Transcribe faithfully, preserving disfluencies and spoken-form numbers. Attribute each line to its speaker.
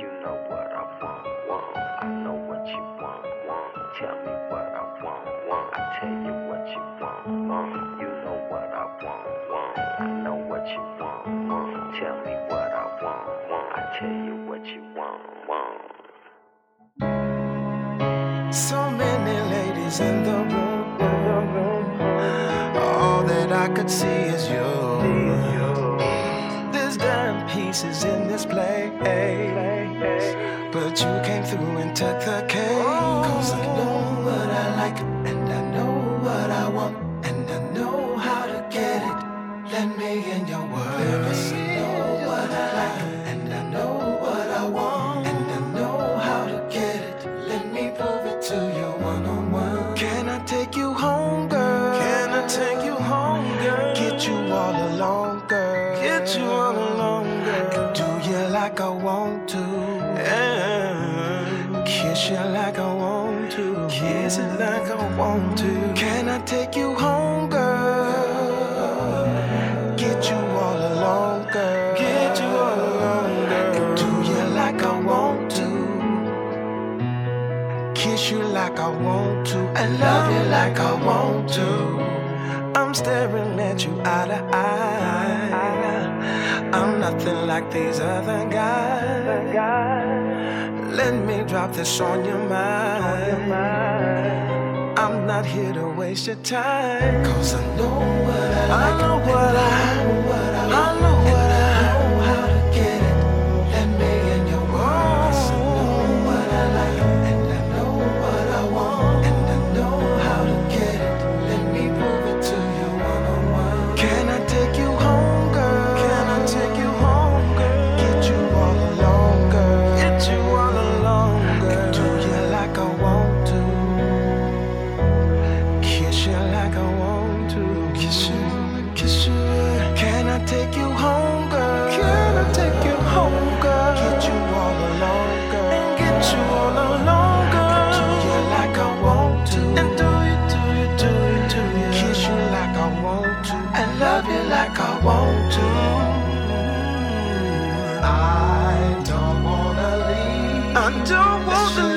Speaker 1: You know what I want, want. I know what you want, want. Tell me what I want, want. I tell you what you want, want. You know what I want, want. I know what you want, want. Tell me what I want, want. I tell you what you want, want.
Speaker 2: So many ladies in the room. All that I could see is you. There's dime pieces in this place, but you came through and took the cake. Cause I know what I like, and I know what I want, and I know how to get it. Let me in your world. Cause I know what I like, and I know what I want, and I know how to get it. Let me prove it to you one on one. Can I take you home, girl? Can I take you home, girl? Get you all alone, girl. Get you all alone, girl. Do you like I want to? Yeah. Kiss you like I want to. Kiss it like I want to. Can I take you home, girl? Get you all alone, girl. Get you all alone, girl. Do you like I want to? Kiss you like I want to, and love you like I want to. I'm staring at you eye to eye. I'm nothing like these other guys. Let me drop this on your mind. I'm not here to waste your time. Cause I know what I like. I know what I, I know what I know how to get it. Let me in your world. I know what I like, and I know what I want, and I know how to get it. Let me prove it to you one on one. Can I take you home, girl? Can I take you home, girl? Get you all alone, girl. Get you all alone, girl. Do you like I want to? Kiss you like I want to. Kiss you, kiss you. Can I take you home, girl? Can I take you home, girl? Get you all alone, girl. And get you all alone, girl. Do you like I want to? And do you, do you, do you, do you? Kiss you like I want to, and love you like I want to. I don't wanna leave. I don't wanna leave.